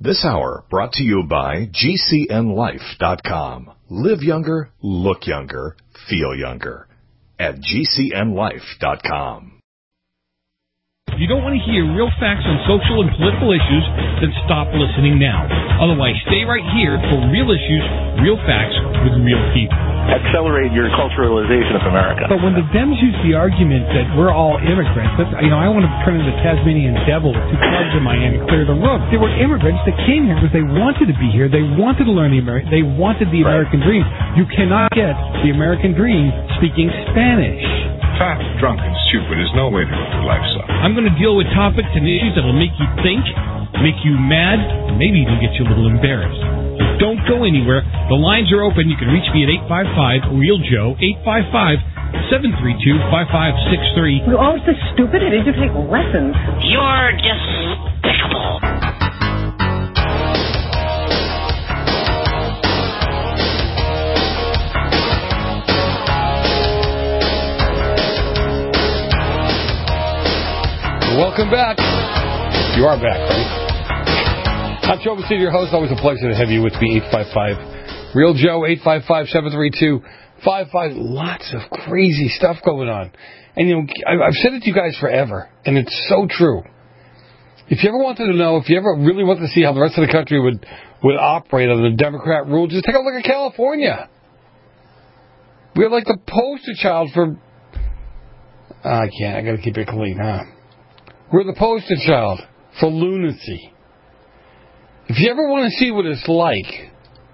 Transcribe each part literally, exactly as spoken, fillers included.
This hour brought to you by G C N life dot com. Live younger, look younger, feel younger. At G C N life dot com. If you don't want to hear real facts on social and political issues, then stop listening now. Otherwise, stay right here for real issues, real facts with real people. Accelerate your culturalization of America. But when the Dems use the argument that we're all immigrants, that's, you know, I want to turn into the Tasmanian devil with two clubs in my hand and clear the road. They were immigrants that came here because they wanted to be here. They wanted to learn the American. They wanted the Right. American dream. You cannot get the American dream speaking Spanish. Fat, drunk, and stupid is no way to live your life, son. I'm going to deal with topics and issues that will make you think, make you mad, and maybe even get you a little embarrassed. So don't go anywhere. The lines are open. You can reach me at eight five five, real Joe, eight five five, seven three two, five five six three. You're always so stupid. I need to take lessons. You're despicable. Welcome back. You are back, right? I'm Joe Bastille, your host. Always a pleasure to have you with me. eight five five, real Joe, eight five five, seven three two, five five. Lots of crazy stuff going on. And, you know, I've said it to you guys forever, and it's so true. If you ever wanted to know, if you ever really wanted to see how the rest of the country would, would operate under the Democrat rule, just take a look at California. We're like the poster child for... I can't. I got to keep it clean, huh? We're the poster child for lunacy. If you ever want to see what it's like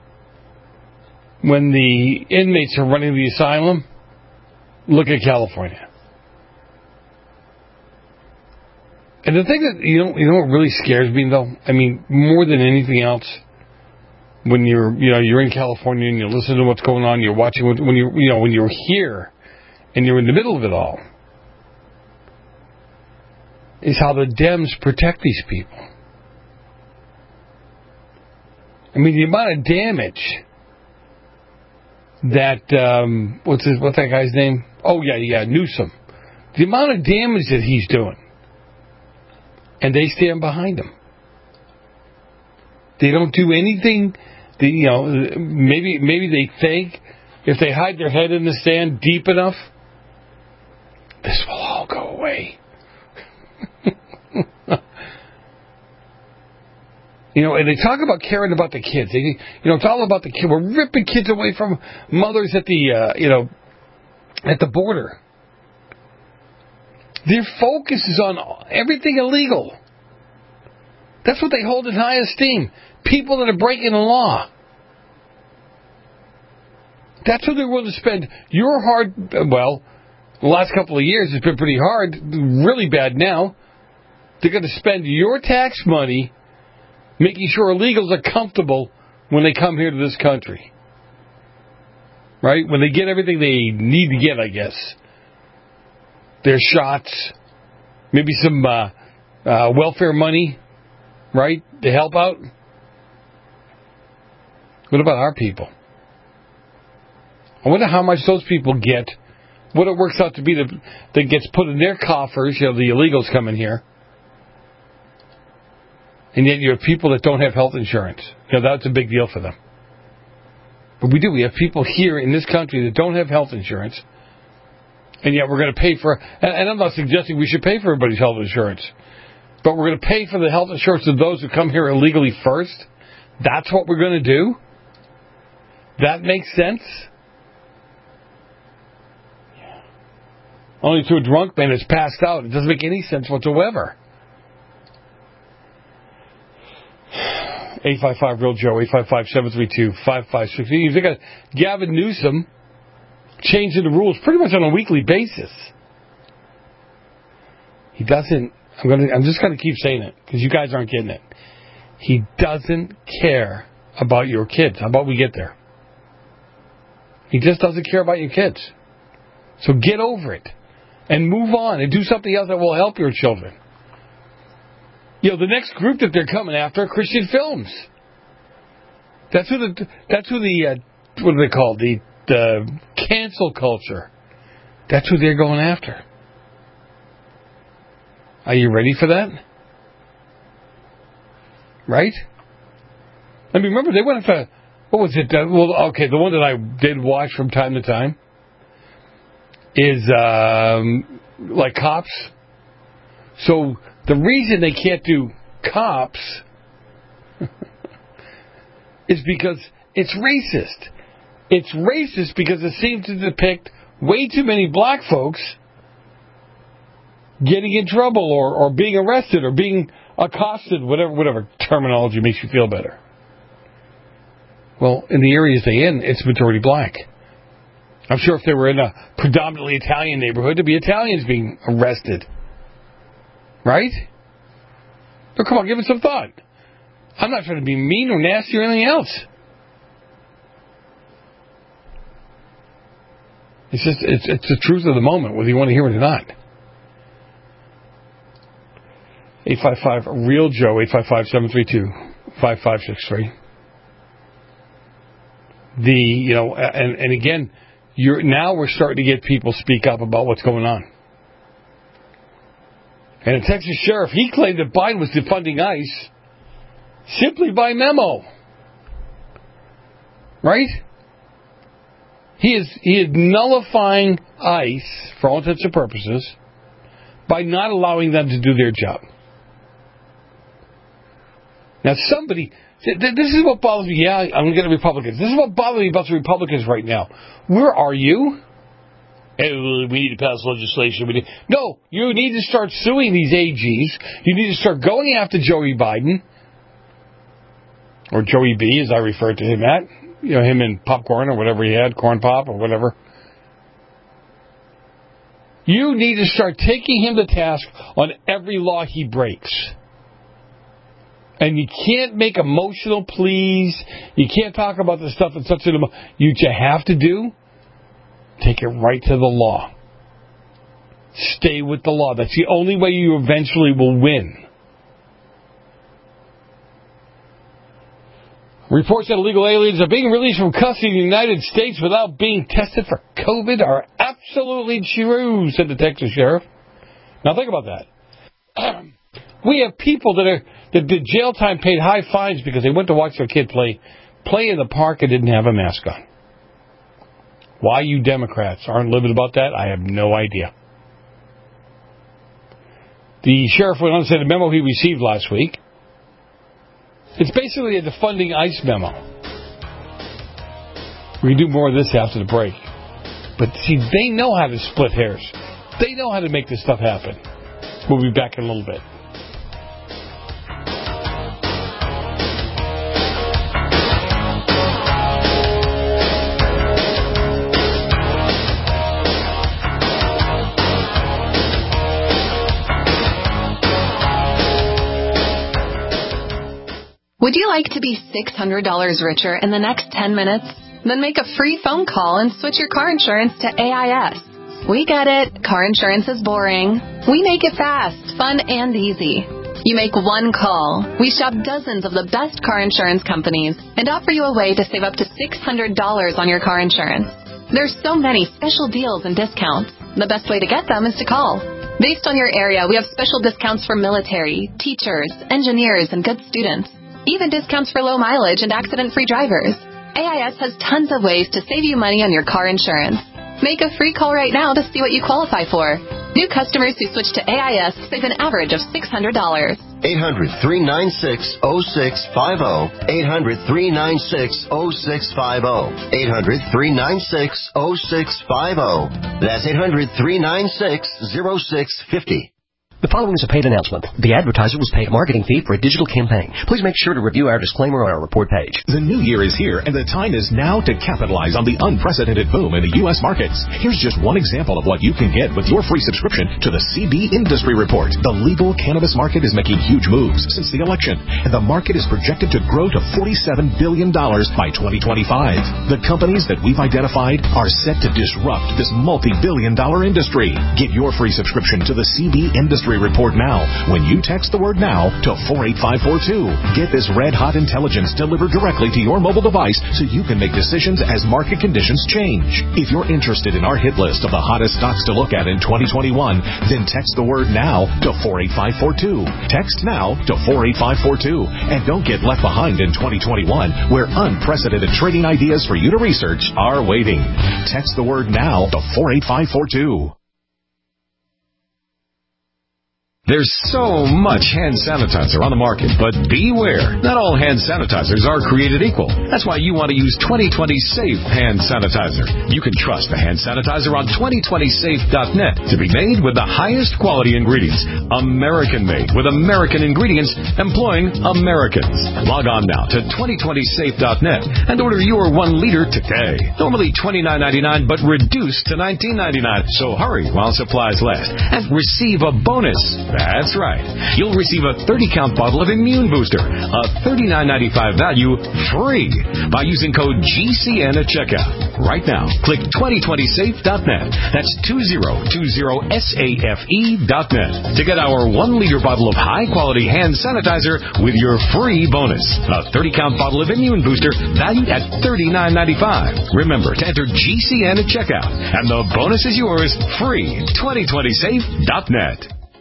when the inmates are running the asylum, look at California. And the thing that, you know, you know what really scares me, though? I mean, more than anything else, when you're, you know, you're in California and you listen to what's going on, you're watching, what, when you, you know, when you're here and you're in the middle of it all, is how the Dems protect these people. I mean, the amount of damage that, um, what's his, what's that guy's name? Oh, yeah, yeah, Newsom. The amount of damage that he's doing. And they stand behind him. They don't do anything, they, you know, maybe, maybe they think if they hide their head in the sand deep enough, this will all go away. You know, and they talk about caring about the kids. They, you know, it's all about the kid. We're ripping kids away from mothers at the, uh, you know, at the border. Their focus is on everything illegal. That's what they hold in high esteem. People that are breaking the law. That's what they're willing to spend your hard, well, the last couple of years it's been pretty hard, really bad now. They're going to spend your tax money making sure illegals are comfortable when they come here to this country. Right? When they get everything they need to get, I guess. Their shots, maybe some uh, uh, welfare money, right, to help out. What about our people? I wonder how much those people get, what it works out to be that, that gets put in their coffers, you know, the illegals coming here. And yet you have people that don't have health insurance. You know, that's a big deal for them. But we do. We have people here in this country that don't have health insurance. And yet we're going to pay for... And, and I'm not suggesting we should pay for everybody's health insurance. But we're going to pay for the health insurance of those who come here illegally first. That's what we're going to do? That makes sense? Yeah. Only to a drunk man that's passed out. It doesn't make any sense whatsoever. eight five five, real Joe, eight five five, seven three two, five five six three. You've got Gavin Newsom changing the rules pretty much on a weekly basis. He doesn't, I'm going to, I'm just going to keep saying it because you guys aren't getting it. He doesn't care about your kids. How about we get there? He just doesn't care about your kids. So get over it and move on and do something else that will help your children. You know, the next group that they're coming after are Christian films. That's who the, that's who the, uh, what are they called? The, the cancel culture. That's who they're going after. Are you ready for that? Right? I mean, remember, they went after, what was it? Uh, well, okay, the one that I did watch from time to time is, um, like, cops. So the reason they can't do cops is because it's racist. It's racist because it seems to depict way too many black folks getting in trouble or, or being arrested or being accosted, whatever whatever terminology makes you feel better. Well, in the areas they in, it's majority black. I'm sure if they were in a predominantly Italian neighborhood, there'd be Italians being arrested. Right? So come on, give it some thought. I'm not trying to be mean or nasty or anything else. It's just, it's, it's the truth of the moment, whether you want to hear it or not. eight five five, REAL Joe, eight five five, seven three two, five five six three. The, you know, and, and again, you're, now we're starting to get people speak up about what's going on. And a Texas sheriff, he claimed that Biden was defunding ICE simply by memo. Right? He is he is nullifying ICE, for all intents and purposes, by not allowing them to do their job. Now somebody, this is what bothers me. Yeah, I'm going to get the Republicans. This is what bothers me about the Republicans right now. Where are you? Hey, we need to pass legislation. We need, no, you need to start suing these A Gs. You need to start going after Joey Biden, or Joey B, as I refer to him at. You know, him and popcorn or whatever he had, corn pop or whatever. You need to start taking him to task on every law he breaks. And you can't make emotional pleas. You can't talk about this stuff in such an emo- you, what you have to do, take it right to the law. Stay with the law. That's the only way you eventually will win. Reports that illegal aliens are being released from custody in the United States without being tested for COVID are absolutely true, said the Texas sheriff. Now think about that. We have people that are that did jail time, paid high fines because they went to watch their kid play play in the park and didn't have a mask on. Why you Democrats aren't livid about that, I have no idea. The sheriff went on to say the memo he received last week, it's basically a defunding ICE memo. We can do more of this after the break. But see, they know how to split hairs. They know how to make this stuff happen. We'll be back in a little bit. Would you like to be six hundred dollars richer in the next ten minutes? Then make a free phone call and switch your car insurance to A I S. We get it. Car insurance is boring. We make it fast, fun, and easy. You make one call. We shop dozens of the best car insurance companies and offer you a way to save up to six hundred dollars on your car insurance. There's so many special deals and discounts. The best way to get them is to call. Based on your area, we have special discounts for military, teachers, engineers, and good students. Even discounts for low mileage and accident-free drivers. A I S has tons of ways to save you money on your car insurance. Make a free call right now to see what you qualify for. New customers who switch to A I S save an average of six hundred dollars. eight hundred, three nine six, oh six five oh. eight hundred, three nine six, oh six five oh. eight hundred, three nine six, oh six five oh. That's eight hundred, three nine six, oh six five oh. The following is a paid announcement. The advertiser was paid a marketing fee for a digital campaign. Please make sure to review our disclaimer on our report page. The new year is here, and the time is now to capitalize on the unprecedented boom in the U S markets. Here's just one example of what you can get with your free subscription to the C B Industry Report. The legal cannabis market is making huge moves since the election, and the market is projected to grow to forty-seven billion dollars by twenty twenty-five. The companies that we've identified are set to disrupt this multi-billion dollar industry. Get your free subscription to the C B Industry Industry Report now when you text the word now to four eight five four two. Get this red-hot intelligence delivered directly to your mobile device so you can make decisions as market conditions change. If you're interested in our hit list of the hottest stocks to look at in twenty twenty-one, then text the word now to four eight five four two. Text now to four eight five four two. And don't get left behind in twenty twenty-one, where unprecedented trading ideas for you to research are waiting. Text the word now to four eight five four two. There's so much hand sanitizer on the market, but beware. Not all hand sanitizers are created equal. That's why you want to use twenty twenty Safe Hand Sanitizer. You can trust the hand sanitizer on twenty twenty safe dot net to be made with the highest quality ingredients. American-made with American ingredients employing Americans. Log on now to twenty twenty safe dot net and order your one liter today. Normally twenty-nine ninety-nine, but reduced to nineteen ninety-nine. So hurry while supplies last and receive a bonus. That's right. You'll receive a thirty count bottle of Immune Booster, a thirty-nine ninety-five value, free by using code G C N at checkout. Right now, click twenty twenty safe dot net. That's two zero two zero safe dot net to get our one liter bottle of high-quality hand sanitizer with your free bonus. A thirty count bottle of Immune Booster valued at thirty-nine ninety-five. Remember to enter G C N at checkout, and the bonus is yours free. twenty twenty safe dot net.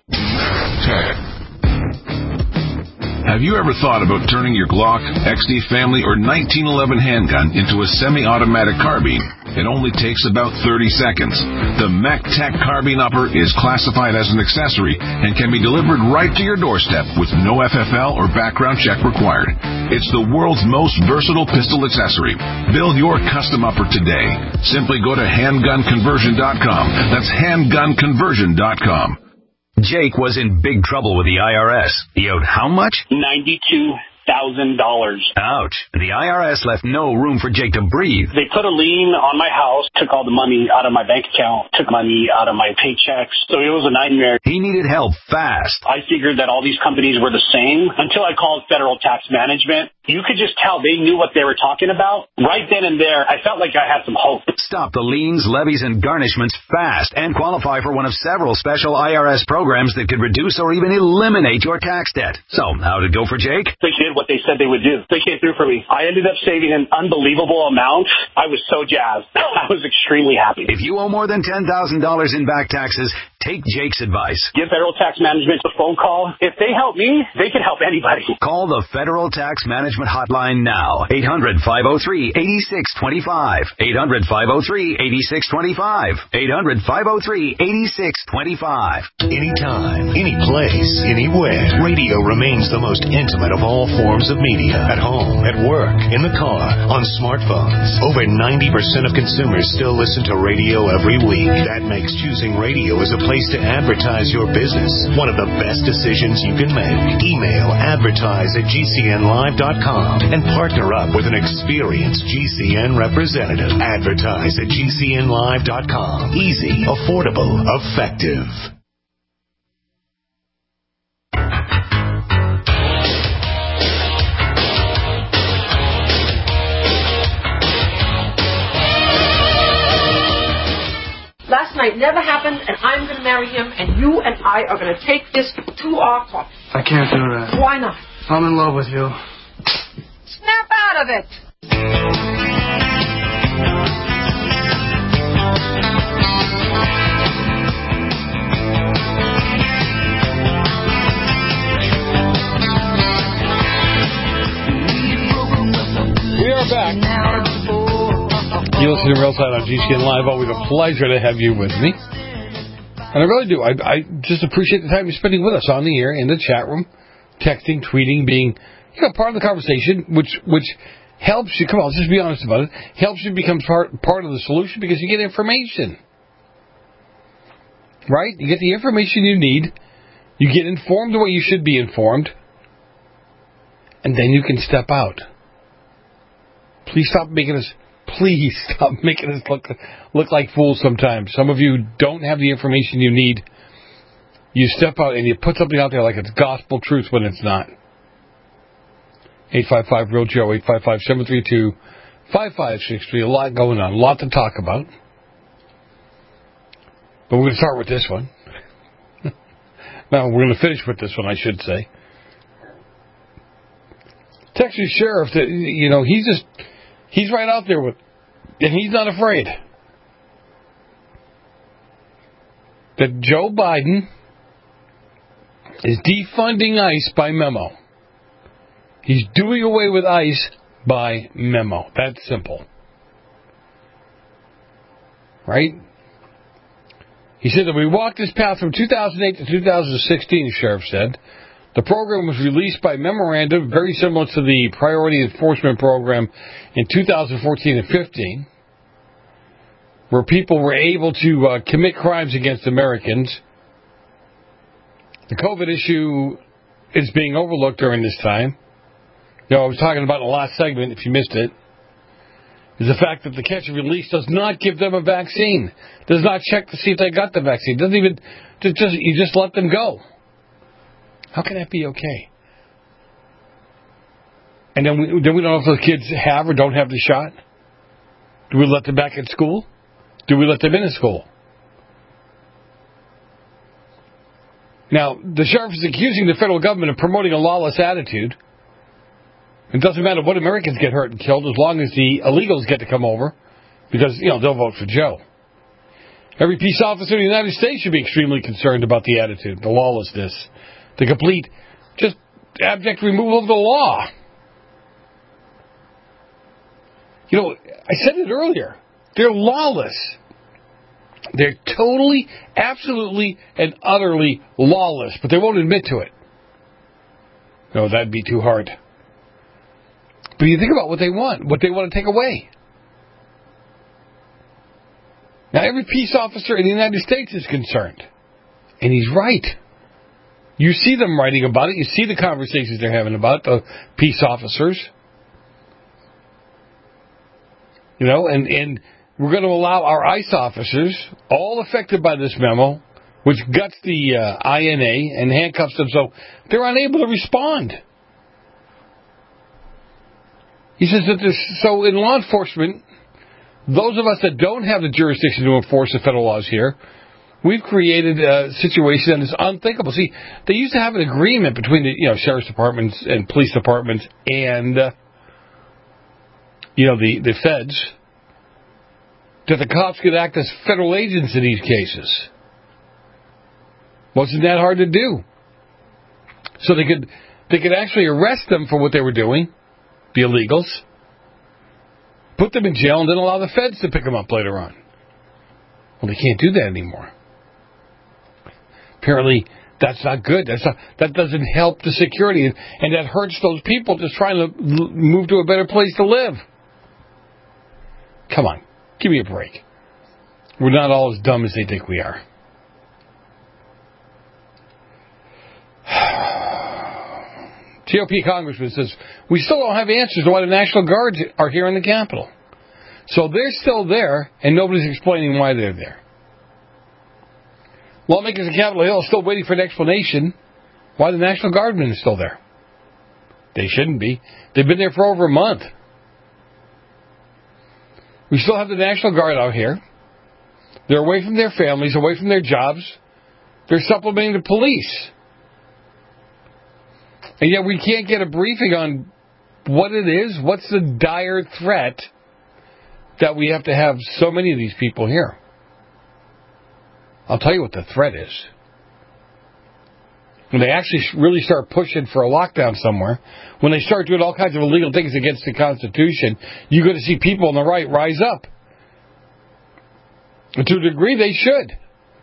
Have you ever thought about turning your Glock, X D Family, or nineteen eleven handgun into a semi-automatic carbine? It only takes about thirty seconds. The MacTac Carbine Upper is classified as an accessory and can be delivered right to your doorstep with no F F L or background check required. It's the world's most versatile pistol accessory. Build your custom upper today. Simply go to handgun conversion dot com. That's handgun conversion dot com. Jake was in big trouble with the I R S. He owed how much? ninety-two thousand dollars. Ouch. The I R S left no room for Jake to breathe. They put a lien on my house, took all the money out of my bank account, took money out of my paychecks. So it was a nightmare. He needed help fast. I figured that all these companies were the same until I called Federal Tax Management. You could just tell they knew what they were talking about. Right then and there, I felt like I had some hope. Stop the liens, levies, and garnishments fast and qualify for one of several special I R S programs that could reduce or even eliminate your tax debt. So, how did it go for Jake? They did what they said they would do. They came through for me. I ended up saving an unbelievable amount. I was so jazzed. I was extremely happy. If you owe more than ten thousand dollars in back taxes, take Jake's advice. Give Federal Tax Management a phone call. If they help me, they can help anybody. Call the Federal Tax Management Hotline now. eight hundred, five oh three, eight six two five. eight hundred, five oh three, eight six two five. eight hundred, five oh three, eight six two five. Anytime, any place, anywhere. Radio remains the most intimate of all forms of media. At home, at work, in the car, on smartphones. Over ninety percent of consumers still listen to radio every week. That makes choosing radio as a place to advertise your business one of the best decisions you can make. Email advertise at G C N live dot com and partner up with an experienced G C N representative. Advertise at G C N live dot com. Easy, affordable, effective. Last night never happened, and I'm going to marry him, and you and I are going to take this to our court. I can't do that. Why not? I'm in love with you. Snap out of it! We are back. You listen to Real Side on G C N Live. Always a pleasure to have you with me. And I really do. I, I just appreciate the time you're spending with us on the air, in the chat room, texting, tweeting, being you know, part of the conversation, which which helps you. Come on, let's just be honest about it. Helps you become part, part of the solution because you get information. Right? You get the information you need. You get informed the way you should be informed. And then you can step out. Please stop making us... Please stop making us look look like fools sometimes. Some of you don't have the information you need. You step out and you put something out there like it's gospel truth when it's not. eight five five real Joe, eight five five, seven three two, five five six three. A lot going on, a lot to talk about. But we're going to start with this one. Now, we're going to finish with this one, I should say. Texas Sheriff, you know, he's just, he's right out there with, and he's not afraid that Joe Biden is defunding ICE by memo. He's doing away with ICE by memo. That's simple. Right? He said that we walked this path from two thousand eight to two thousand sixteen, the sheriff said. The program was released by memorandum, very similar to the Priority Enforcement Program in two thousand fourteen and fifteen, where people were able to uh, commit crimes against Americans. The COVID issue is being overlooked during this time. You know, I was talking about in the last segment, if you missed it, is the fact that the catch and release does not give them a vaccine. Does not check to see if they got the vaccine. Doesn't even, just, just you just let them go. How can that be okay? And then we, then we don't know if those kids have or don't have the shot. Do we let them back at school? Do we let them in at school? Now, the sheriff is accusing the federal government of promoting a lawless attitude. It doesn't matter what Americans get hurt and killed as long as the illegals get to come over because, you know, they'll vote for Joe. Every peace officer in the United States should be extremely concerned about the attitude, the lawlessness, the complete, just abject removal of the law. You know, I said it earlier. They're lawless. They're totally, absolutely, and utterly lawless, but they won't admit to it. No, that'd be too hard. But you think about what they want, what they want to take away. Now, every peace officer in the United States is concerned. And he's right. You see them writing about it. You see the conversations they're having about the peace officers. You know, and, and we're going to allow our ICE officers, all affected by this memo, which guts the uh, I N A and handcuffs them so they're unable to respond. He says that this, so in law enforcement, those of us that don't have the jurisdiction to enforce the federal laws here, we've created a situation that is unthinkable. See, they used to have an agreement between the you know sheriff's departments and police departments and uh, you know the the feds that the cops could act as federal agents in these cases. Wasn't that hard to do? So they could they could actually arrest them for what they were doing. The illegals, put them in jail, and then allow the feds to pick them up later on. Well, they can't do that anymore. Apparently, that's not good. That's not, that doesn't help the security, and, and that hurts those people just trying to l- move to a better place to live. Come on, give me a break. We're not all as dumb as they think we are. G O P congressman says, we still don't have answers to why the National Guards are here in the Capitol. So they're still there, and nobody's explaining why they're there. Lawmakers in Capitol Hill are still waiting for an explanation why the National Guardmen are still there. They shouldn't be. They've been there for over a month. We still have the National Guard out here. They're away from their families, away from their jobs. They're supplementing the police. And yet we can't get a briefing on what it is, what's the dire threat that we have to have so many of these people here. I'll tell you what the threat is. When they actually really start pushing for a lockdown somewhere, when they start doing all kinds of illegal things against the Constitution, you're going to see people on the right rise up. And to a degree, they should.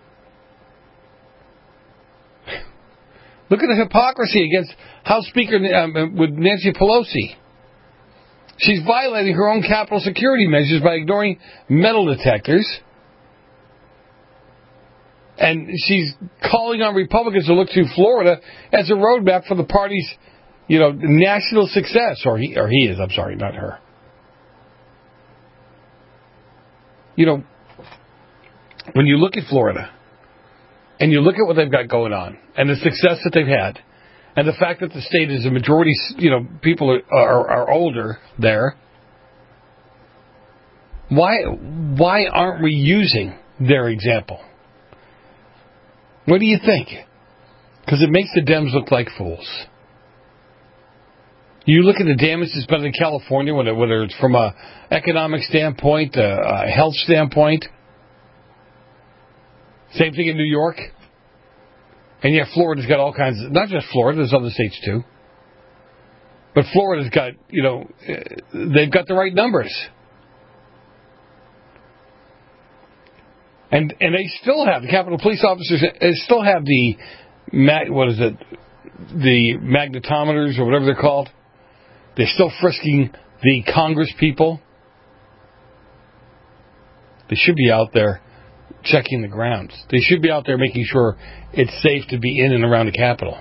Look at the hypocrisy against House Speaker um, with Nancy Pelosi. She's violating her own Capitol security measures by ignoring metal detectors. And she's calling on Republicans to look to Florida as a roadmap for the party's, you know, national success. Or he, or he is, I'm sorry, not her. You know, when you look at Florida, and you look at what they've got going on, and the success that they've had, and the fact that the state is a majority, you know, people are, are, are older there, why why aren't we using their example? What do you think? Because it makes the Dems look like fools. You look at the damage that's been in California, whether it's from a economic standpoint, a, a health standpoint. Same thing in New York. And yeah, Florida's got all kinds of, not just Florida, there's other states too. But Florida's got, you know, they've got the right numbers. And and they still have, the Capitol Police officers they still have the, what is it, the magnetometers or whatever they're called. They're still frisking the Congress people. They should be out there checking the grounds. They should be out there making sure it's safe to be in and around the Capitol.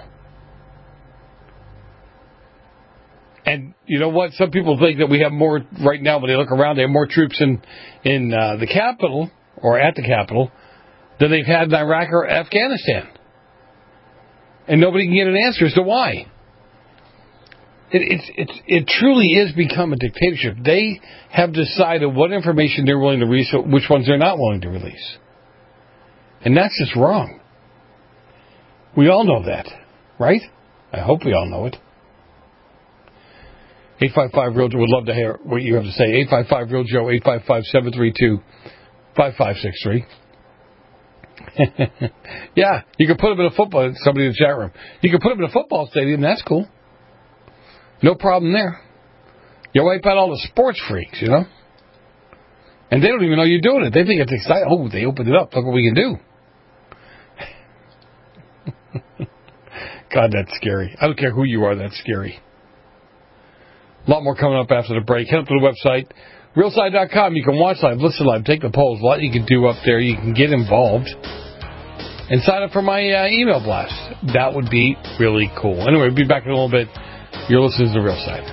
And you know what? Some people think that we have more right now. When they look around, they have more troops in in uh, the Capitol or at the Capitol than they've had in Iraq or Afghanistan. And nobody can get an answer as to why. It, it's, it's, it truly is become a dictatorship. They have decided what information they're willing to release, which ones they're not willing to release. And that's just wrong. We all know that, right? I hope we all know it. eight five five real Joe would love to hear what you have to say. eight five five real Joe, eight five five, seven three two, five five six three. Yeah, you can put them in a football, somebody in the chat room. You can put them in a football stadium, that's cool. No problem there. You wipe out all the sports freaks, you know? And they don't even know you're doing it. They think it's exciting. Oh, they opened it up. Look what we can do. God, that's scary. I don't care who you are, that's scary. A lot more coming up after the break. Head up to the website, real side dot com. You can watch live, listen live, take the polls. A lot you can do up there. You can get involved. And sign up for my uh, email blast. That would be really cool. Anyway, we'll be back in a little bit. You're listening to The Real Side.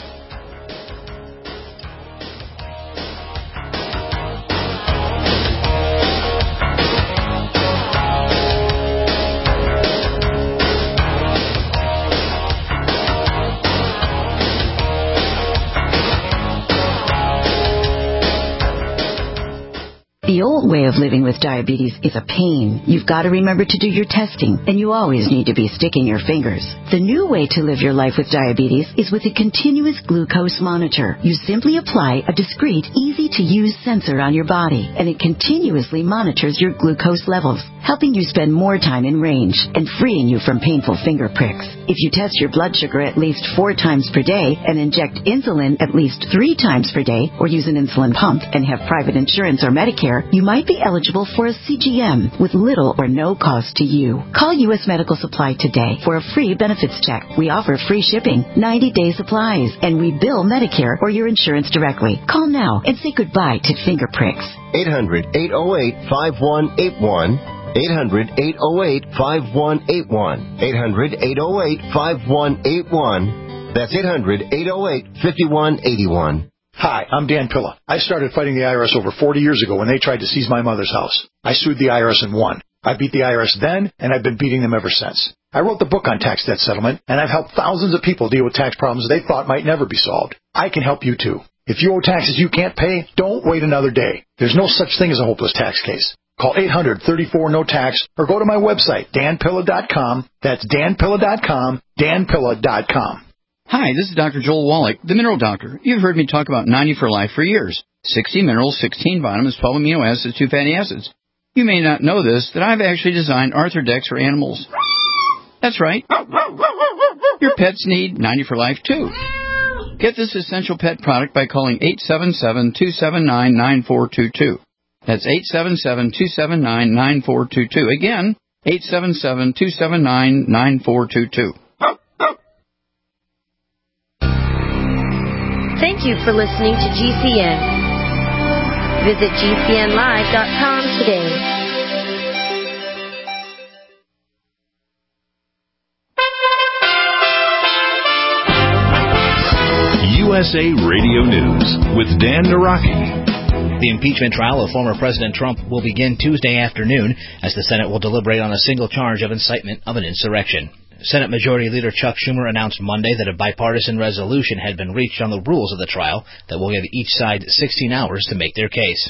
The old way of living with diabetes is a pain. You've got to remember to do your testing, and you always need to be sticking your fingers. The new way to live your life with diabetes is with a continuous glucose monitor. You simply apply a discreet, easy-to-use sensor on your body, and it continuously monitors your glucose levels, helping you spend more time in range and freeing you from painful finger pricks. If you test your blood sugar at least four times per day and inject insulin at least three times per day, or use an insulin pump and have private insurance or Medicare, you might be eligible for a C G M with little or no cost to you. Call U S Medical Supply today for a free benefits check. We offer free shipping, ninety-day supplies, and we bill Medicare or your insurance directly. Call now and say goodbye to finger pricks. eight hundred, eight oh eight, five one eight one. eight hundred, eight oh eight, five one eight one. eight hundred, eight oh eight, five one eight one. That's eight hundred, eight oh eight, five one eight one. Hi, I'm Dan Pilla. I started fighting the I R S over forty years ago when they tried to seize my mother's house. I sued the I R S and won. I beat the I R S then, and I've been beating them ever since. I wrote the book on tax debt settlement, and I've helped thousands of people deal with tax problems they thought might never be solved. I can help you too. If you owe taxes you can't pay, don't wait another day. There's no such thing as a hopeless tax case. Call eight hundred, thirty-four, no tax or go to my website, dan pilla dot com. That's dan pilla dot com, dan pilla dot com. Hi, this is Doctor Joel Wallach, the Mineral Doctor. You've heard me talk about ninety for Life for years. sixty minerals, sixteen vitamins, twelve amino acids, two fatty acids. You may not know this, that I've actually designed Arthrodex for animals. That's right. Your pets need ninety for Life, too. Get this essential pet product by calling eight seven seven, two seven nine, nine four two two. That's eight seven seven, two seven nine, nine four two two. Again, eight seven seven, two seven nine, nine four two two. Thank you for listening to G C N. Visit G C N live dot com today. U S A Radio News with Dan Naraki. The impeachment trial of former President Trump will begin Tuesday afternoon as the Senate will deliberate on a single charge of incitement of an insurrection. Senate Majority Leader Chuck Schumer announced Monday that a bipartisan resolution had been reached on the rules of the trial that will give each side sixteen hours to make their case.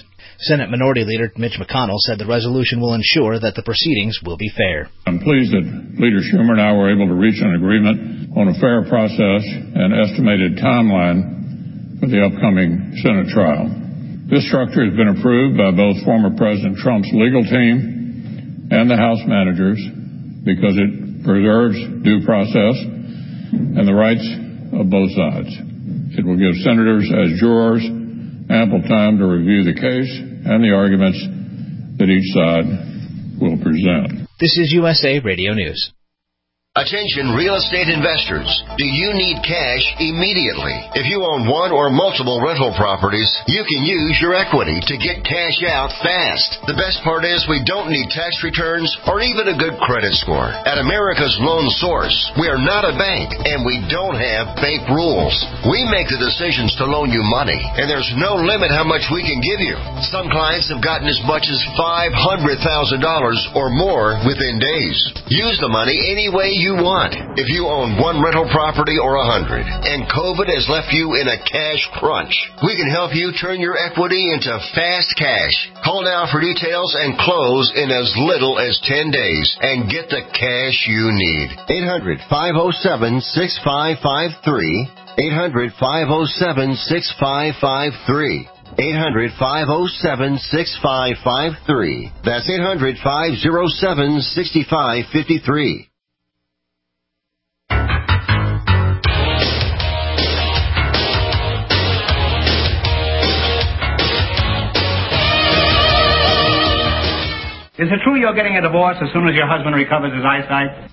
Senate Minority Leader Mitch McConnell said the resolution will ensure that the proceedings will be fair. I'm pleased that Leader Schumer and I were able to reach an agreement on a fair process and estimated timeline for the upcoming Senate trial. This structure has been approved by both former President Trump's legal team and the House managers because it preserves due process and the rights of both sides. It will give senators as jurors ample time to review the case and the arguments that each side will present. This is U S A Radio News. Attention real estate investors. Do you need cash immediately? If you own one or multiple rental properties, you can use your equity to get cash out fast. The best part is we don't need tax returns or even a good credit score. At America's Loan Source, we are not a bank and we don't have bank rules. We make the decisions to loan you money and there's no limit how much we can give you. Some clients have gotten as much as five hundred thousand dollars or more within days. Use the money any way you you want. If you own one rental property or a hundred, and COVID has left you in a cash crunch, we can help you turn your equity into fast cash. Call now for details and close in as little as ten days and get the cash you need. eight hundred, five oh seven, six five five three. eight hundred, five oh seven, six five five three. eight hundred, five oh seven, six five five three. That's eight hundred, five oh seven, six five five three. Is it true you're getting a divorce as soon as your husband recovers his eyesight?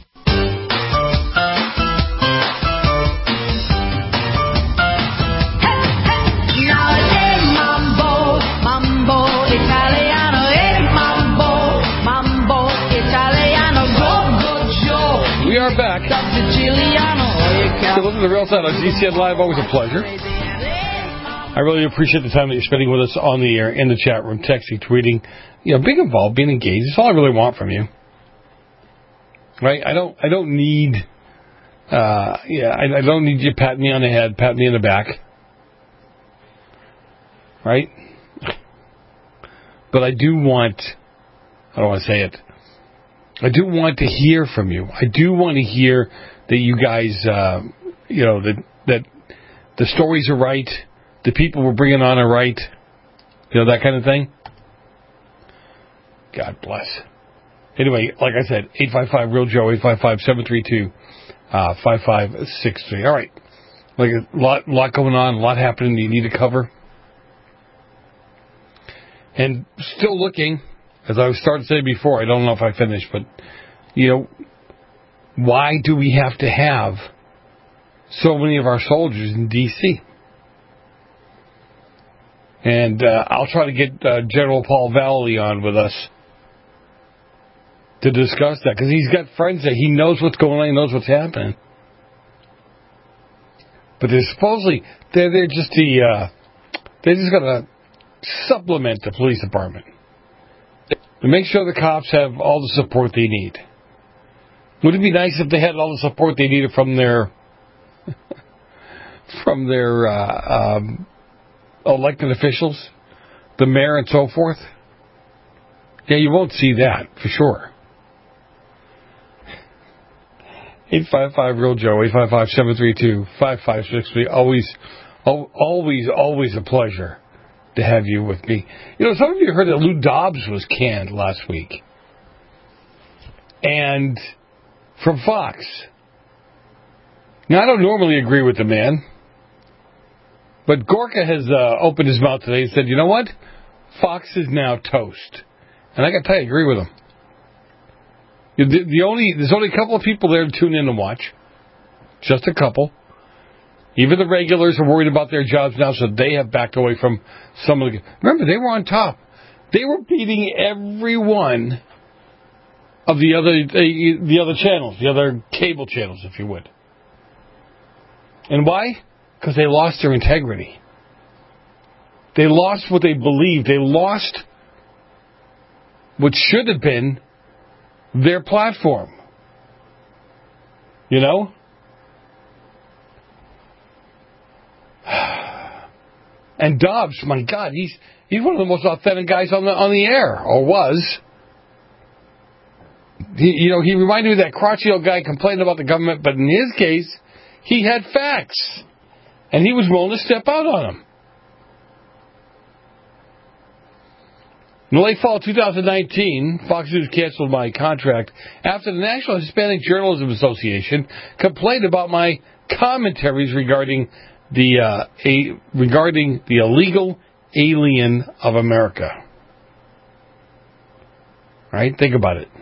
We are back. So listen to the Real Side on G C N Live. Always a pleasure. I really appreciate the time that you're spending with us on the air, in the chat room, texting, tweeting, you know, being involved, being engaged. That's all I really want from you. Right? I don't. I don't need. Uh, yeah. I, I don't need you patting me on the head, patting me in the back. Right? But I do want. I don't want to say it. I do want to hear from you. I do want to hear that you guys, uh, you know, that that the stories are right, the people we're bringing on are right, you know, that kind of thing. God bless. Anyway, like I said, eight five five real Joe, eight five five, seven three two, five five six three. All right. Like a lot, lot going on, a lot happening you need to cover. And still looking, as I started to say before, I don't know if I finished, but, you know, why do we have to have so many of our soldiers in D C? And uh, I'll try to get uh, General Paul Valley on with us to discuss that, because he's got friends there. He knows what's going on. He knows what's happening. But they're supposedly, they're, they're just the, uh, they're just going to supplement the police department to make sure the cops have all the support they need. Wouldn't it be nice if they had all the support they needed from their, from their uh, um, elected officials, the mayor and so forth? Yeah, you won't see that, for sure. eight five five real Joe, eight five five, seven three two, five five six three. Always, always, always a pleasure to have you with me. You know, some of you heard that Lou Dobbs was canned last week. And from Fox. Now, I don't normally agree with the man, but Gorka has uh, opened his mouth today and said, you know what? Fox is now toast. And I got to tell you, I agree with him. The, the only There's only a couple of people there to tune in and watch. Just a couple. Even the regulars are worried about their jobs now, so they have backed away from some of the... Remember, they were on top. They were beating every one of the other the, the other channels, the other cable channels, if you would. And why? Because they lost their integrity. They lost what they believed. They lost what should have been their platform. You know? And Dobbs, my God, he's he's one of the most authentic guys on the on the air, or was. He, you know, he reminded me of that crotchety old guy complaining about the government, but in his case, he had facts, and he was willing to step out on them. In the late fall of two thousand nineteen, Fox News canceled my contract after the National Hispanic Journalism Association complained about my commentaries regarding the uh, a, regarding the illegal alien of America. Right? Think about it.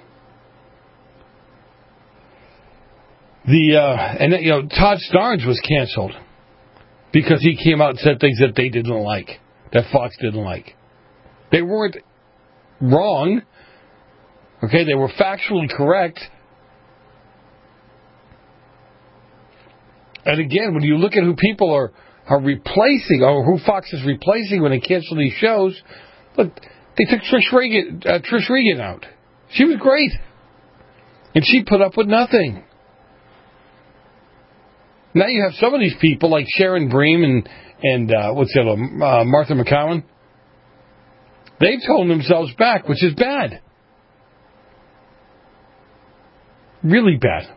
The uh, and you know Todd Starnes was canceled because he came out and said things that they didn't like, that Fox didn't like. They weren't wrong. Okay, they were factually correct. And again, when you look at who people are, are replacing, or who Fox is replacing when they cancel these shows, look, they took Trish Regan, uh, Trish Regan out. She was great. And she put up with nothing. Now you have some of these people like Sharon Bream and, and uh, what's the other, uh, Martha McCowan. They've toned themselves back, which is bad. Really bad.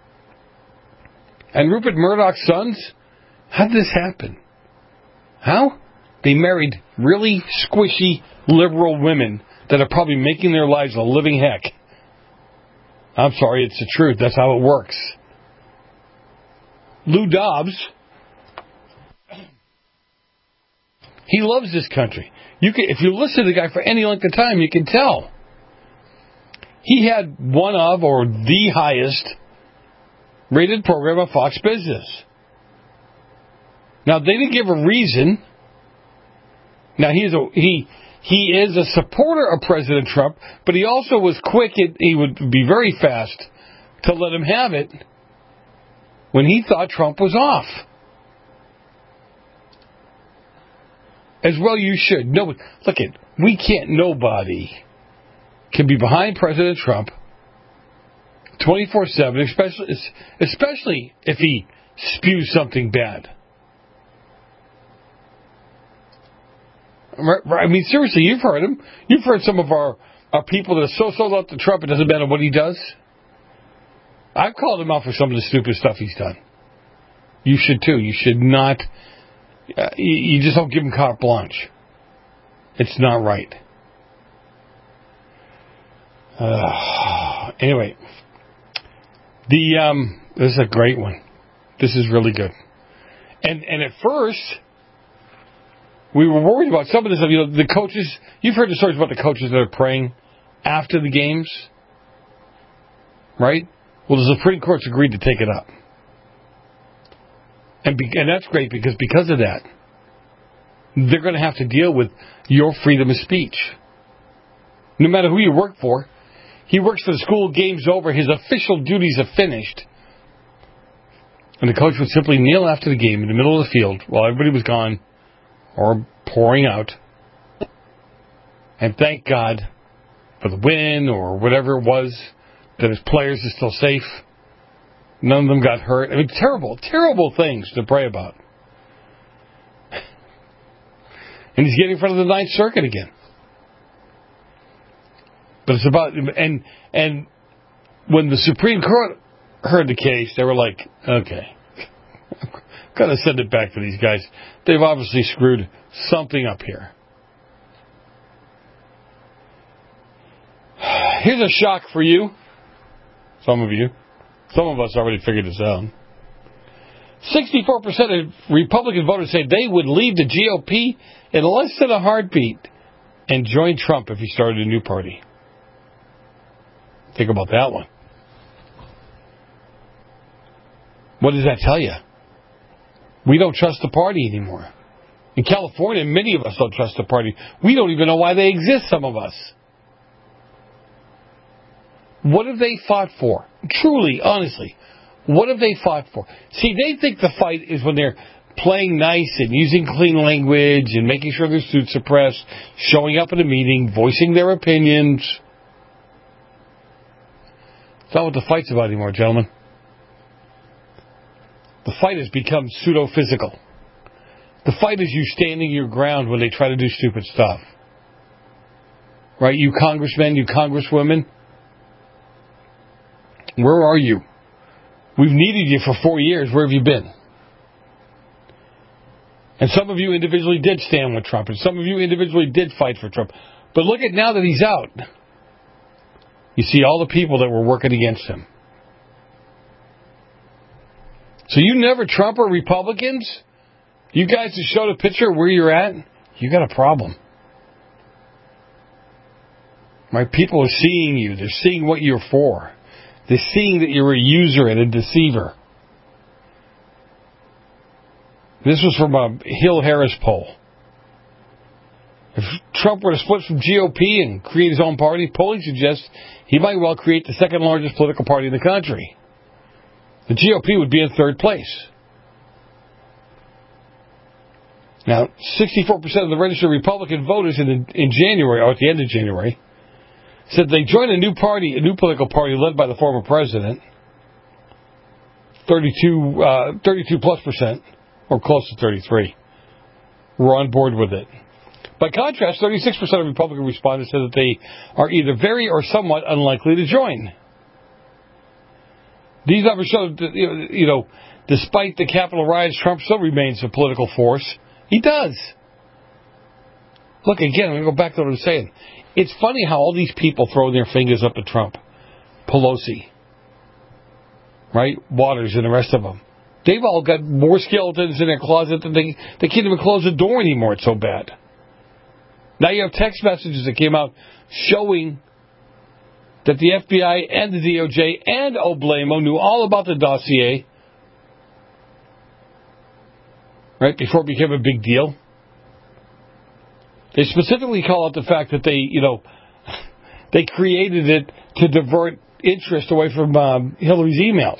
And Rupert Murdoch's sons, how did this happen? How? They married really squishy liberal women that are probably making their lives a living heck. I'm sorry, it's the truth. That's how it works. Lou Dobbs, he loves this country. You can, if you listen to the guy for any length of time, you can tell. He had one of, or the highest rated program on Fox Business. Now, they didn't give a reason. Now, he's a, he he is a supporter of President Trump, but he also was quick. At, he would be very fast to let him have it when he thought Trump was off. As well you should. No, look it. We can't, nobody can be behind President Trump twenty-four seven, especially, especially if he spews something bad. I mean, seriously, you've heard him. You've heard some of our, our people that are so sold out to Trump, it doesn't matter what he does. I've called him out for some of the stupid stuff he's done. You should too. You should not... Uh, you, you just don't give him carte blanche. It's not right. Uh, anyway, the um, this is a great one. This is really good. And and at first, we were worried about some of this stuff. You know, the coaches. You've heard the stories about the coaches that are praying after the games, right? Well, the Supreme Court's agreed to take it up. And, be, and that's great because because of that, they're going to have to deal with your freedom of speech. No matter who you work for, he works for the school, game's over, his official duties are finished. And the coach would simply kneel after the game in the middle of the field while everybody was gone or pouring out and thank God for the win or whatever it was, that his players are still safe. None of them got hurt. I mean, terrible, terrible things to pray about. And he's getting in front of the Ninth Circuit again. But it's about, and and when the Supreme Court heard the case, they were like, okay, I've got to send it back to these guys. They've obviously screwed something up here. Here's a shock for you. Some of you. Some of us already figured this out. sixty-four percent of Republican voters say they would leave the G O P in less than a heartbeat and join Trump if he started a new party. Think about that one. What does that tell you? We don't trust the party anymore. In California, many of us don't trust the party. We don't even know why they exist, some of us. What have they fought for? Truly, honestly, what have they fought for? See, they think the fight is when they're playing nice and using clean language and making sure their suits are pressed, showing up at a meeting, voicing their opinions. It's not what the fight's about anymore, gentlemen. The fight has become pseudo-physical. The fight is you standing your ground when they try to do stupid stuff. Right? You congressmen, you congresswomen. Where are you? We've needed you for four years. Where have you been? And some of you individually did stand with Trump, and some of you individually did fight for Trump. But look at now that he's out. You see all the people that were working against him. So you never Trump or Republicans, you guys that showed a picture of where you're at, you got a problem. Right? People are seeing you. They're seeing what you're for. They're seeing that you're a user and a deceiver. This was from a Hill Harris poll. If Trump were to split from G O P and create his own party, polling suggests he might well create the second largest political party in the country. The G O P would be in third place. Now, sixty-four percent of the registered Republican voters in, in January, or at the end of January, said they joined a new party, a new political party led by the former president. thirty-two, uh, thirty-two plus percent, or close to thirty-three, were on board with it. By contrast, thirty-six percent of Republican respondents said that they are either very or somewhat unlikely to join. These numbers show that, you know, despite the Capitol riots, Trump still remains a political force. He does. Look, again, I'm going to go back to what I was saying. It's funny how all these people throw their fingers up at Trump. Pelosi. Right? Waters and the rest of them. They've all got more skeletons in their closet than they, they can't even close the door anymore. It's so bad. Now you have text messages that came out showing that the F B I and the D O J and Oblamo knew all about the dossier, right, before it became a big deal. They specifically call out the fact that they, you know, they created it to divert interest away from um, Hillary's emails.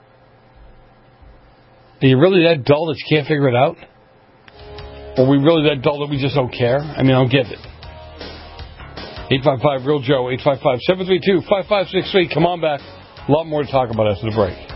Are you really that dull that you can't figure it out? Or are we really that dull that we just don't care? I mean, I don't get it. eight five five real Joe, eight five five, seven three two, five five six three. Come on back. A lot more to talk about after the break.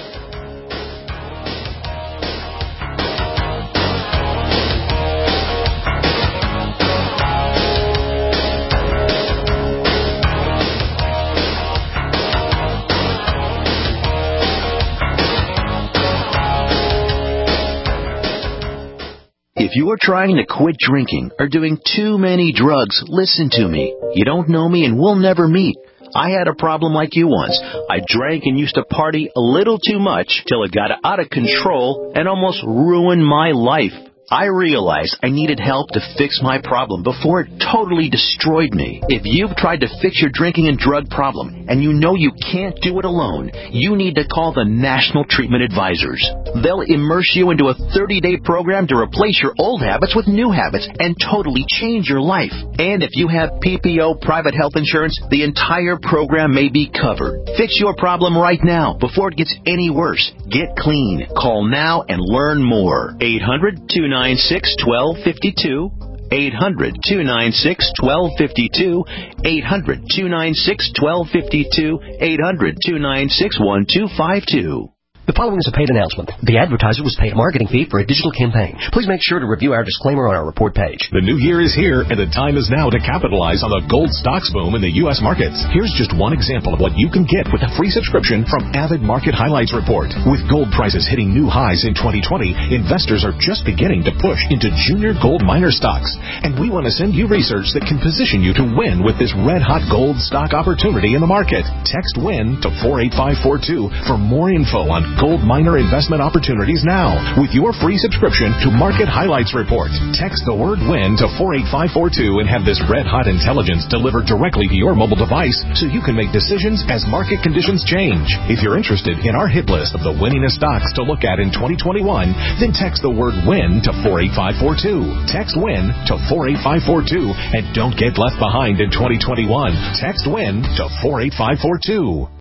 If you are trying to quit drinking or doing too many drugs, listen to me. You don't know me and we'll never meet. I had a problem like you once. I drank and used to party a little too much till it got out of control and almost ruined my life. I realized I needed help to fix my problem before it totally destroyed me. If you've tried to fix your drinking and drug problem and you know you can't do it alone, you need to call the National Treatment Advisors. They'll immerse you into a thirty-day program to replace your old habits with new habits and totally change your life. And if you have P P O private health insurance, the entire program may be covered. Fix your problem right now before it gets any worse. Get clean. Call now and learn more. eight hundred, two nine six, one two five two. eight hundred, two nine six, one two five two. eight hundred, two nine six, one two five two. eight hundred, two nine six, one two five two. The following is a paid announcement. The advertiser was paid a marketing fee for a digital campaign. Please make sure to review our disclaimer on our report page. The new year is here, and the time is now to capitalize on the gold stocks boom in the U S markets. Here's just one example of what you can get with a free subscription from Avid Market Highlights Report. With gold prices hitting new highs in twenty twenty, investors are just beginning to push into junior gold miner stocks. And we want to send you research that can position you to win with this red-hot gold stock opportunity in the market. Text WIN to four eight five four two for more info on gold miner investment opportunities now with your free subscription to Market Highlights Report. Text the word WIN to four eight five four two and have this red-hot intelligence delivered directly to your mobile device so you can make decisions as market conditions change. If you're interested in our hit list of the winningest stocks to look at in twenty twenty-one, then text the word WIN to four eight five four two. Text WIN to four eight five four two and don't get left behind in twenty twenty-one. Text WIN to four eight five four two.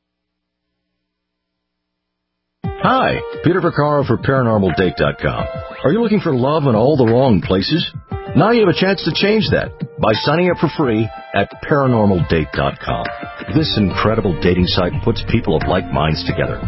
Hi, Peter Vaccaro for Paranormal Date dot com. Are you looking for love in all the wrong places? Now you have a chance to change that by signing up for free at Paranormal Date dot com. This incredible dating site puts people of like minds together.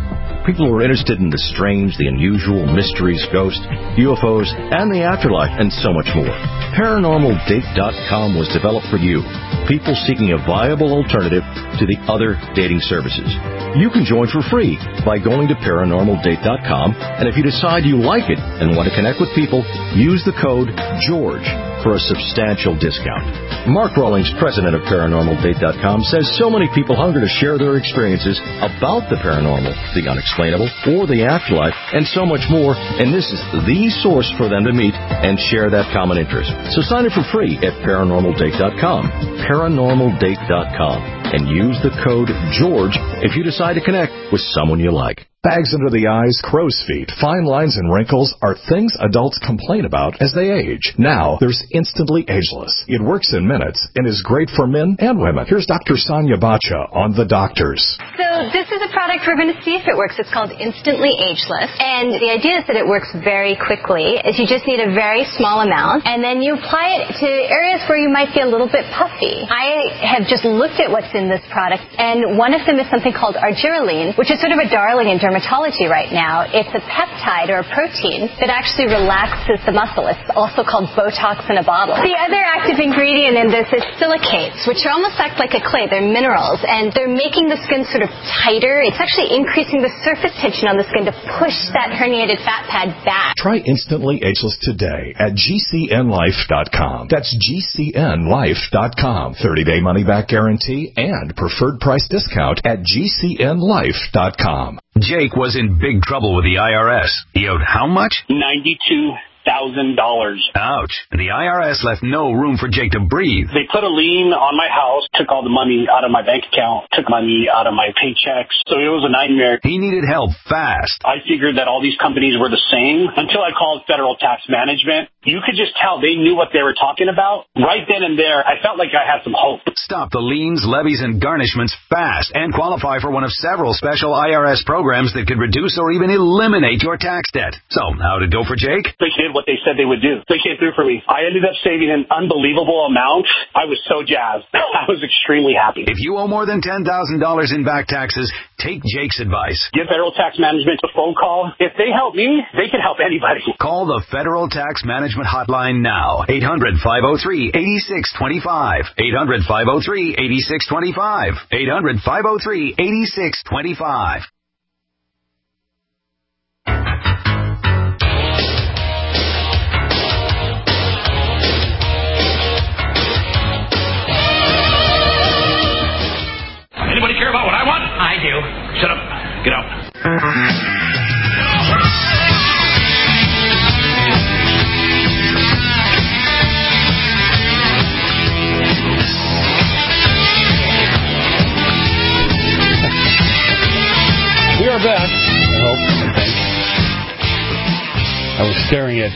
People who are interested in the strange, the unusual, mysteries, ghosts, U F Os, and the afterlife, and so much more. Paranormal Date dot com was developed for you, people seeking a viable alternative to the other dating services. You can join for free by going to Paranormal Date dot com, and if you decide you like it and want to connect with people, use the code GEORGE for a substantial discount. Mark Rawlings, president of Paranormal Date dot com, says so many people hunger to share their experiences about the paranormal, the unexplainable, or the afterlife, and so much more, and this is the source for them to meet and share that common interest. So sign up for free at Paranormal Date dot com, Paranormal Date dot com, and use the code GEORGE if you decide to connect with someone you like. Bags under the eyes, crow's feet, fine lines, and wrinkles are things adults complain about as they age. Now, there's Instantly Ageless. It works in minutes and is great for men and women. Here's Doctor Sonia Bacha on The Doctors. So this is a product we're going to see if it works. It's called Instantly Ageless. And the idea is that it works very quickly. Is you just need a very small amount, and then you apply it to areas where you might be a little bit puffy. I have just looked at what's in this product, and one of them is something called argireline, which is sort of a darling in dermatology right now. It's a peptide or a protein that actually relaxes the muscle. It's also called Botox in a bottle. The other active ingredient in this is silicates, which are almost act like a clay. They're minerals, and they're making the skin sort of tighter. It's actually increasing the surface tension on the skin to push that herniated fat pad back. Try Instantly Ageless today at G C N life dot com. That's G C N life dot com. thirty-day money-back guarantee and preferred price discount at G C N life dot com. Jake was in big trouble with the I R S. He owed how much? ninety-two thousand dollars. Ouch. The I R S left no room for Jake to breathe. They put a lien on my house, took all the money out of my bank account, took money out of my paychecks. So it was a nightmare. He needed help fast. I figured that all these companies were the same until I called Federal Tax Management. You could just tell they knew what they were talking about. Right then and there, I felt like I had some hope. Stop the liens, levies, and garnishments fast and qualify for one of several special I R S programs that could reduce or even eliminate your tax debt. So, how'd it go for Jake? They did what they said they would do. They came through for me. I ended up saving an unbelievable amount. I was so jazzed. I was extremely happy. If you owe more than ten thousand dollars in back taxes, take Jake's advice. Give Federal Tax Management a phone call. If they help me, they can help anybody. Call the Federal Tax Management Hotline now. eight hundred, five oh three, eight six two five. eight hundred, five oh three, eight six two five. eight hundred, five oh three, eight six two five. Anybody care about what I want? I do. Shut up. Get out. We are back. I hope. I think. I was staring at...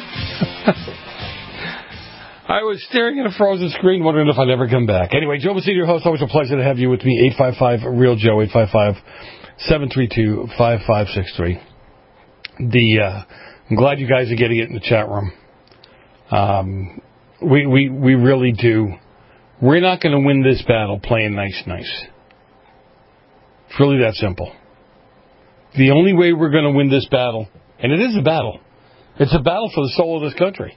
I was staring at a frozen screen, wondering if I'd ever come back. Anyway, Joe Messina, your host. Always a pleasure to have you with me. eight five five, real Joe, eight five five, seven three two, five five six three. The, uh, I'm glad you guys are getting it in the chat room. Um, we, we, we really do. We're not going to win this battle playing nice, nice. It's really that simple. The only way we're going to win this battle, and it is a battle, it's a battle for the soul of this country.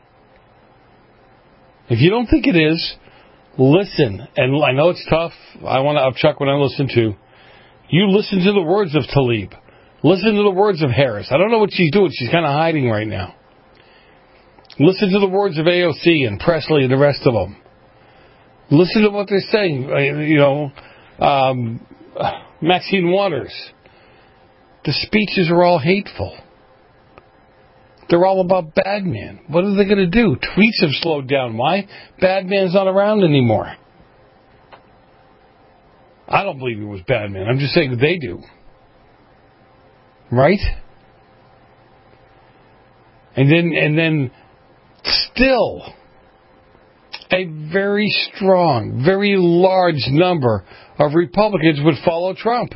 If you don't think it is, listen. And I know it's tough. I want to upchuck what I listen to. You listen to the words of Tlaib. Listen to the words of Harris. I don't know what she's doing. She's kind of hiding right now. Listen to the words of A O C and Presley and the rest of them. Listen to what they're saying. You know, um, Maxine Waters. The speeches are all hateful. They're all about Badman. What are they going to do? Tweets have slowed down. Why? Badman's not around anymore. I don't believe it was Badman. I'm just saying they do. Right? And then, and then, still, a very strong, very large number of Republicans would follow Trump.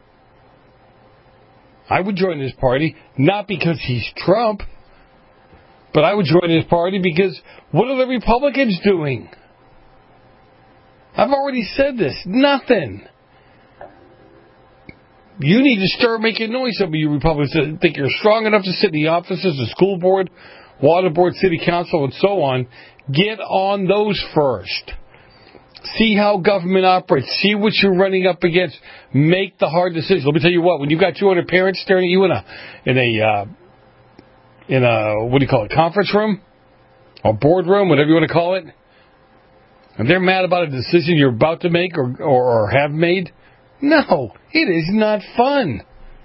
I would join his party, not because he's Trump, but I would join his party because what are the Republicans doing? I've already said this. Nothing. you need to start making noise. Some of you Republicans think you're strong enough to sit in the offices, the school board, water board, city council, and so on. Get on those first. See how government operates. See what you're running up against. Make the hard decisions. Let me tell you what. When you've got two hundred parents staring at you in a in a uh, in a what do you call it? Conference room or boardroom, whatever you want to call it, and they're mad about a decision you're about to make or or, or have made. No, it is not fun.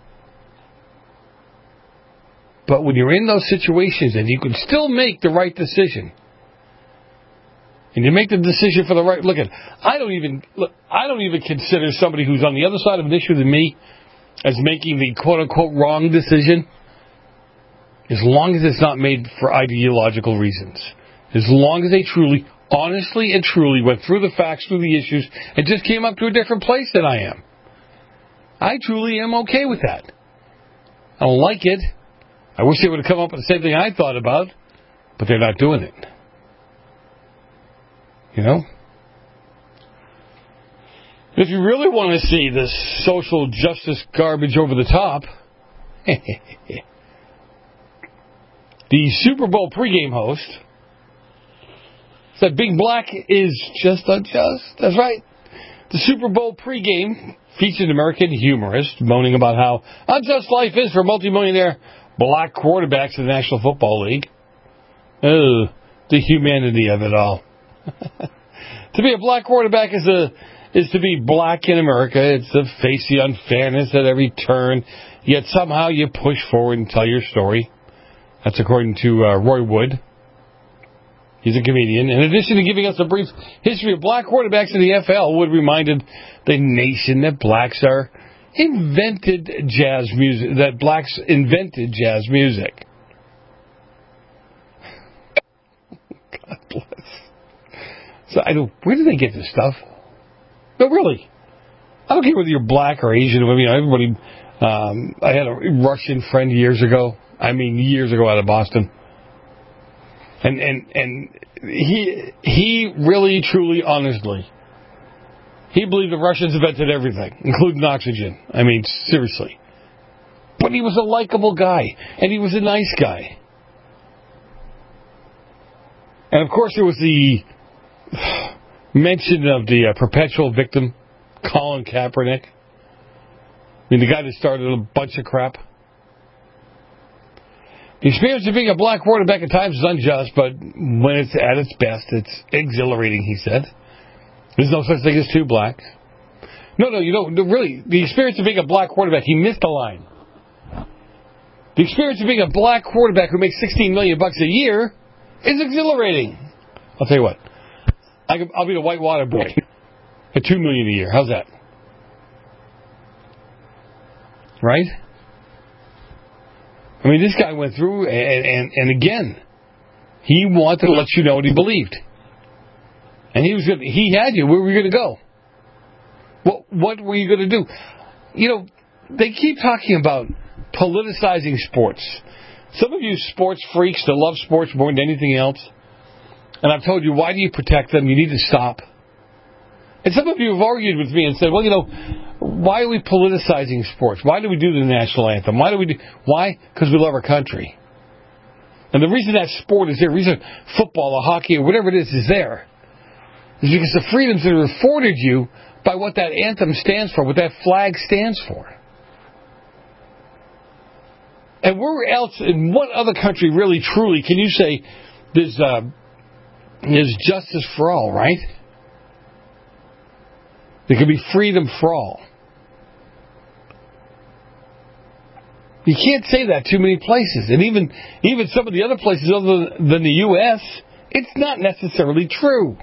But when you're in those situations and you can still make the right decision, and you make the decision for the right, look at, I don't even, look, I don't even consider somebody who's on the other side of an issue than me as making the quote unquote wrong decision, as long as it's not made for ideological reasons. As long as they truly, honestly and truly went through the facts, through the issues, and just came up to a different place than I am. I truly am okay with that. I don't like it. I wish they would have come up with the same thing I thought about, but they're not doing it. You know? If you really want to see this social justice garbage over the top, the Super Bowl pregame host said Big Black is just unjust. That's right. The Super Bowl pregame featured an American humorist moaning about how unjust life is for multimillionaire black quarterbacks in the National Football League. Oh, the humanity of it all. To be a black quarterback is a is to be black in America. It's to face the unfairness at every turn. Yet somehow you push forward and tell your story. That's according to uh, Roy Wood. He's a comedian. In addition to giving us a brief history of black quarterbacks in the N F L, Wood reminded the nation that blacks are invented jazz music. That blacks invented jazz music. God bless. So I don't. Where do they get this stuff? No, really. I don't care whether you're black or Asian. I mean, everybody. Um, I had a Russian friend years ago. I mean, years ago out of Boston. And and and he he really, truly, honestly, he believed the Russians invented everything, including oxygen. I mean, seriously. But he was a likable guy, and he was a nice guy. And of course, there was the mention of the uh, perpetual victim, Colin Kaepernick. I mean, the guy that started a bunch of crap. The experience of being a black quarterback at times is unjust, but when it's at its best, it's exhilarating, he said. There's no such thing as two blacks. No, no, you know, really, the experience of being a black quarterback, he missed the line. The experience of being a black quarterback who makes sixteen million bucks a year is exhilarating. I'll tell you what, I can, I'll be the whitewater boy at two million a year. How's that? Right? I mean, this guy went through, and, and, and again, he wanted to let you know what he believed. And he was gonna, he had you. Where were you going to go? What, what were you going to do? You know, they keep talking about politicizing sports. Some of you sports freaks that love sports more than anything else, and I've told you, why do you protect them? You need to stop. And some of you have argued with me and said, well, you know, why are we politicizing sports? Why do we do the national anthem? Why do we do? Why? Because we love our country. And the reason that sport is there, the reason football or hockey or whatever it is is there, is because the freedoms that are afforded you by what that anthem stands for, what that flag stands for. And where else, in what other country really, truly, can you say there's, uh, there's justice for all, right? There can be freedom for all. You can't say that too many places. And even even some of the other places other than the U S, it's not necessarily true.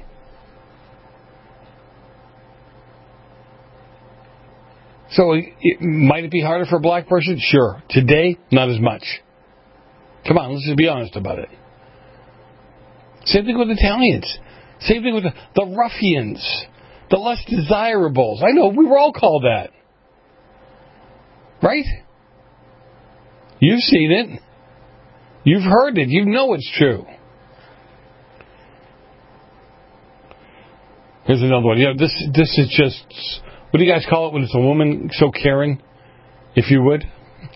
So it, might it be harder for a black person? Sure. Today, not as much. Come on, let's just be honest about it. Same thing with Italians. Same thing with the, the ruffians. The less desirables. I know, we were all called that. Right? You've seen it. You've heard it. You know it's true. Here's another one. You know, this this is just, what do you guys call it when it's a woman so caring? if you would.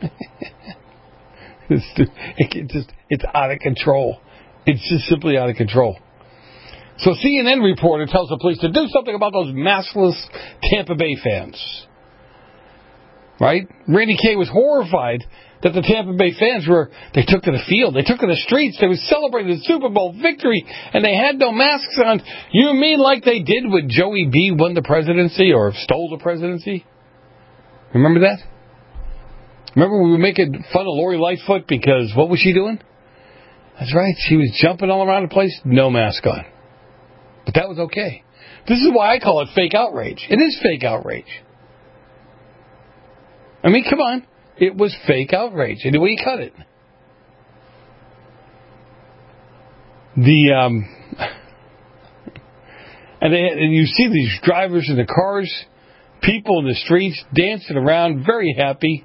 it's, it just, it's out of control. It's just simply out of control. So C N N reporter tells the police to do something about those maskless Tampa Bay fans. Right? Randy Kay was horrified that the Tampa Bay fans were, they took to the field, they took to the streets, they were celebrating the Super Bowl victory, and they had no masks on. You mean like they did when Joey B won the presidency or stole the presidency? Remember that? Remember we were making fun of Lori Lightfoot because what was she doing? That's right, she was jumping all around the place, no mask on. But that was okay. This is why I call it fake outrage. It is fake outrage. I mean, come on. It was fake outrage. And the way you cut it. The, um, and, they, and you see these drivers in the cars, people in the streets dancing around, very happy.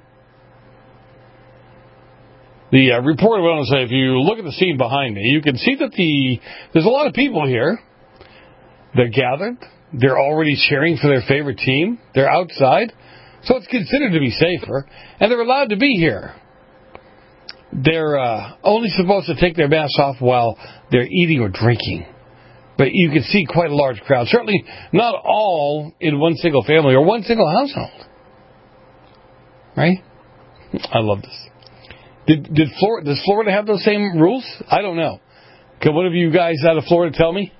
The uh, reporter went on to say, if you look at the scene behind me, you can see that the there's a lot of people here. They're gathered. They're already cheering for their favorite team. They're outside. So it's considered to be safer. And they're allowed to be here. They're uh, only supposed to take their masks off while they're eating or drinking. But you can see quite a large crowd. Certainly not all in one single family or one single household. Right? I love this. Did, did Florida, does Florida have those same rules? I don't know. Can one of you guys out of Florida tell me?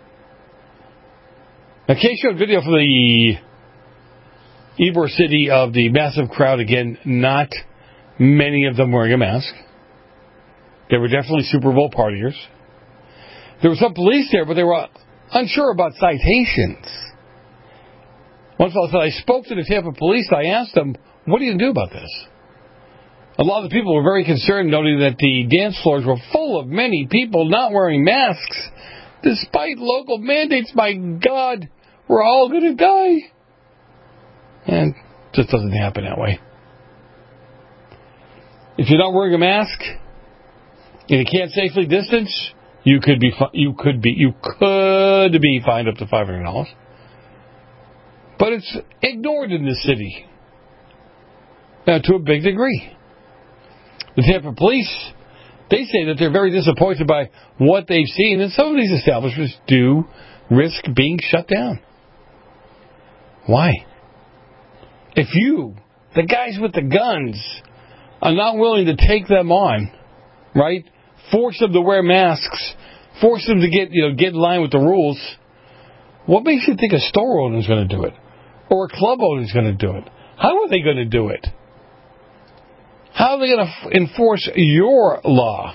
Now, Kay showed video from the Ybor City of the massive crowd. Again, not many of them wearing a mask. They were definitely Super Bowl partiers. There were some police there, but they were unsure about citations. One fellow said, I spoke to the Tampa police. I asked them, what are you going to do about this? A lot of the people were very concerned, noting that the dance floors were full of many people not wearing masks. Despite local mandates, my God, we're all going to die. And it just doesn't happen that way. If you're not wearing a mask and you can't safely distance, you could be you could be you could be fined up to five hundred dollars. But it's ignored in this city. Now, to a big degree. The Tampa police, they say that they're very disappointed by what they've seen, and some of these establishments do risk being shut down. Why? If you, the guys with the guns, are not willing to take them on, right? Force them to wear masks, force them to get, you know, get in line with the rules. What makes you think a store owner is going to do it? Or a club owner is going to do it? How are they going to do it? How are they going to enforce your law?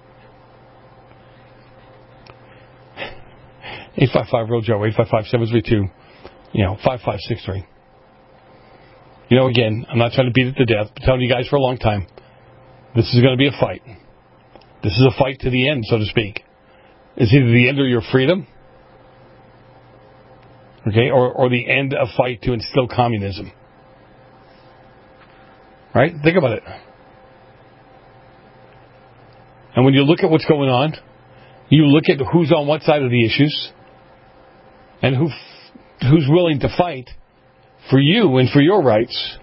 eight five five real Joe, eight five five, seven three two, you know, five five six three. You know, again, I'm not trying to beat it to death. I've been telling you guys for a long time. This is going to be a fight. This is a fight to the end, so to speak. It's either the end of your freedom, okay, or, or the end of fight to instill communism. Right? Think about it. And when you look at what's going on, you look at who's on what side of the issues and who who's willing to fight for you and for your rights.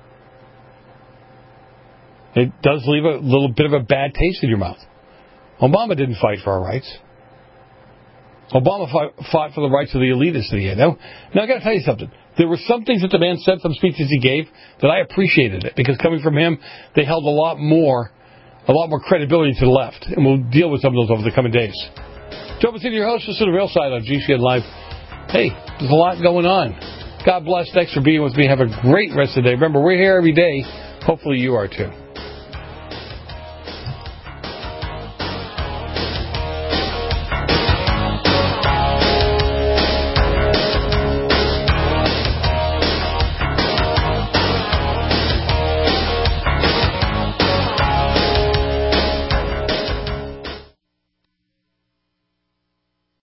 It does leave a little bit of a bad taste in your mouth. Obama didn't fight for our rights. Obama fought, fought for the rights of the elitists in the end. Now, now I've got to tell you something. There were some things that the man said, some speeches he gave, that I appreciated it. Because coming from him, they held a lot more, a lot more credibility to the left. And we'll deal with some of those over the coming days. Joe Vicini, your host, this is The Real Side on G C N Live. Hey, there's a lot going on. God bless. Thanks for being with me. Have a great rest of the day. Remember, we're here every day. Hopefully you are too.